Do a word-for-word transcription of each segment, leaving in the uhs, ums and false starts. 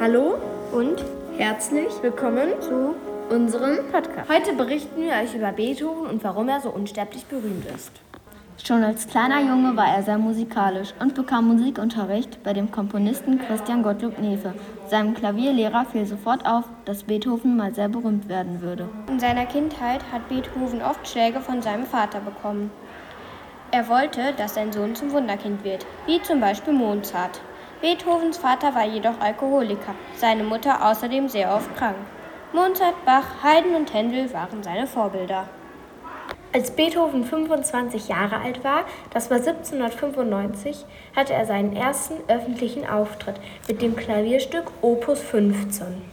Hallo und herzlich willkommen zu unserem Podcast. Heute berichten wir euch über Beethoven und warum er so unsterblich berühmt ist. Schon als kleiner Junge war er sehr musikalisch und bekam Musikunterricht bei dem Komponisten Christian Gottlob Neefe. Seinem Klavierlehrer fiel sofort auf, dass Beethoven mal sehr berühmt werden würde. In seiner Kindheit hat Beethoven oft Schläge von seinem Vater bekommen. Er wollte, dass sein Sohn zum Wunderkind wird, wie zum Beispiel Mozart. Beethovens Vater war jedoch Alkoholiker, seine Mutter außerdem sehr oft krank. Mozart, Bach, Haydn und Händel waren seine Vorbilder. Als Beethoven fünfundzwanzig Jahre alt war, das war siebzehnhundertfünfundneunzig, hatte er seinen ersten öffentlichen Auftritt mit dem Klavierstück Opus fünfzehn.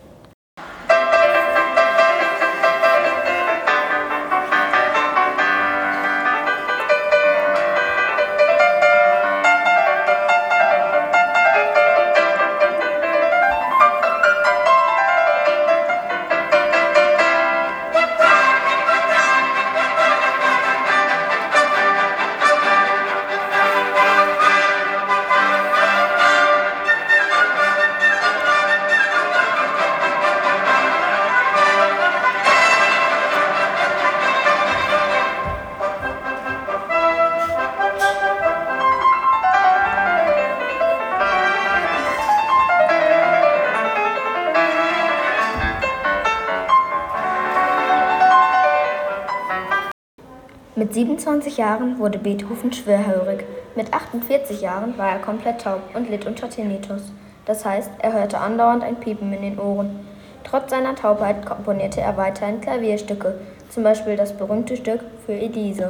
Mit siebenundzwanzig Jahren wurde Beethoven schwerhörig. Mit achtundvierzig Jahren war er komplett taub und litt unter Tinnitus. Das heißt, er hörte andauernd ein Piepen in den Ohren. Trotz seiner Taubheit komponierte er weiterhin Klavierstücke, zum Beispiel das berühmte Stück für Elise.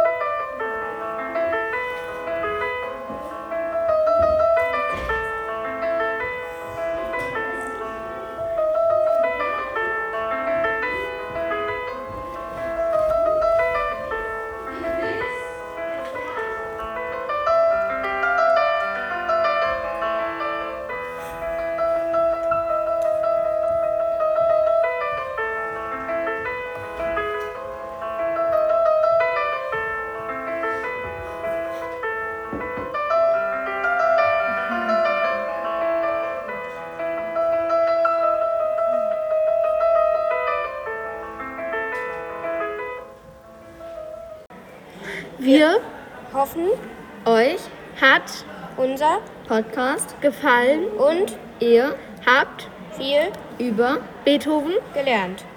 Wir Hoffen, euch hat unser Podcast gefallen und ihr habt viel über Beethoven gelernt.